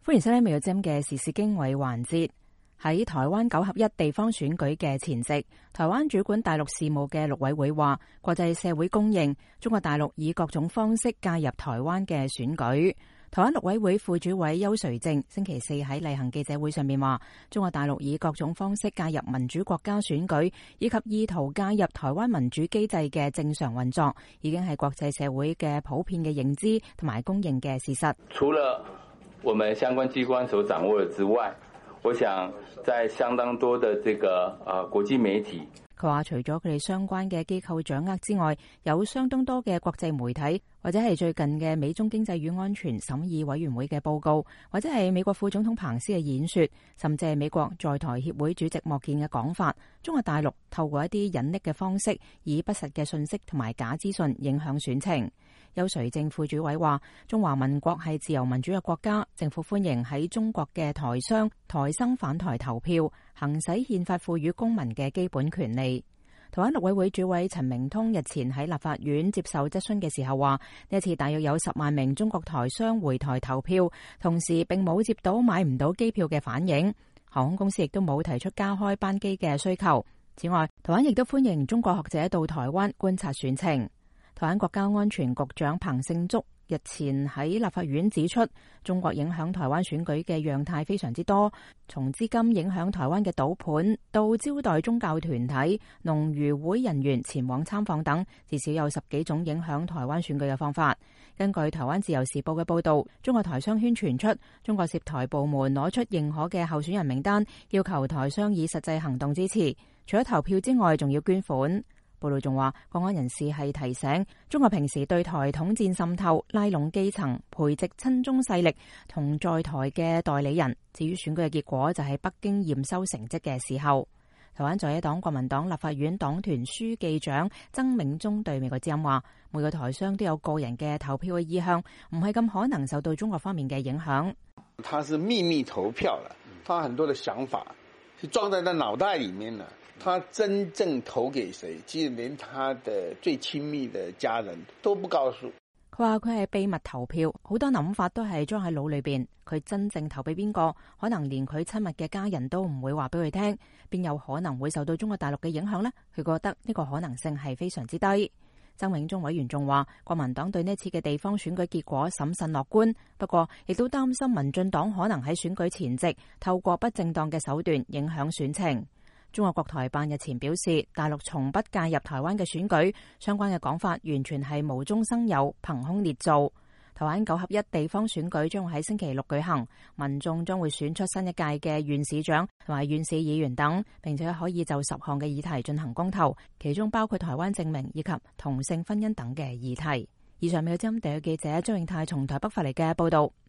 歡迎收聽《美國之音》嘅時事經緯環節。喺台灣9合1地方選舉嘅前夕，台灣主管大陸事務嘅陸委會話，國際社會公認中國大陸以各種方式介入台灣嘅選舉。台灣陸委會副主委邱垂正星期四喺例行記者會上面話，中國大陸以各種方式介入民主國家選舉，以及意圖介入台灣民主機制嘅正常運作，已經係國際社會嘅普遍嘅認知同埋公認嘅事實。 除了我們相關機關所掌握的之外，我想在相當多的這個國際媒體， 佢話除咗佢哋相關嘅機構掌握之外，有相當多嘅國際媒體，或者係最近嘅美中經濟與安全審議委員會嘅報告，或者係美國副總統彭斯嘅演說，甚至係美國在台協會主席莫健嘅講法，中國大陸透過一啲隱匿嘅方式，以不實嘅信息同埋假資訊影響選情。邱垂正副主委話，中華民國係自由民主嘅國家，政府歡迎喺中國嘅台商、台生返台投票，行使憲法賦予公民嘅基本權利。台灣陸委會主委陳明通日前喺立法院接受質詢嘅時候話，呢一次大約有10萬名中國台商回台投票，同時並冇接到買唔到機票嘅反應，航空公司亦都冇提出加開班機嘅需求。此外，台灣亦都歡迎中國學者到台灣觀察選情。台灣國家安全局長彭勝竹日前喺立法院指出，中國影響台灣選舉嘅樣態非常之多，從資金影響台灣嘅賭盤，到招待宗教團體、農漁會人員前往參訪等，至少有10幾種影響台灣選舉嘅方法。根據台灣自由時報嘅報導，中國台商圈傳出中國涉台部門攞出認可嘅候選人名單，要求台商以實際行動支持，除咗投票之外，仲要捐款。報道仲話，國安人士係提醒中國平時對台統戰滲透、拉攏基層、培植親中勢力同在台嘅代理人。至於選舉嘅結果，就係北京驗收成績嘅時候。台灣在野黨國民黨立法院黨團書記長曾銘宗對美國之音話，每個台商都有個人嘅投票嘅意向，唔係咁可能受到中國方面嘅影響。 他是秘密投票了，他很多的想法是裝在他腦袋裡面了。他真正投給誰，其實連他的最親密的家人都不告訴。 佢話佢係秘密投票，好多諗法都係裝喺腦裏邊。佢真正投俾邊個，可能連佢親密嘅家人都唔會話俾佢聽，邊有可能會受到中國大陸嘅影響呢？佢覺得呢個可能性係非常之低。曾銘宗委員仲話，國民黨對呢次嘅地方選舉結果審慎樂觀，不過亦都擔心民進黨可能喺選舉前夕透過不正當嘅手段影響選情。中國國台辦日前表示，大陸從不介入台灣嘅選舉，相關嘅講法完全係無中生有、憑空捏造。台灣9合1地方選舉將會喺星期6舉行，民眾將會選出新一屆嘅縣市長同埋縣市議員等，並且可以就10項嘅議題進行公投，其中包括台灣證明以及同性婚姻等嘅議題。以上美國之音特約記者張永泰從台北發嚟嘅報道。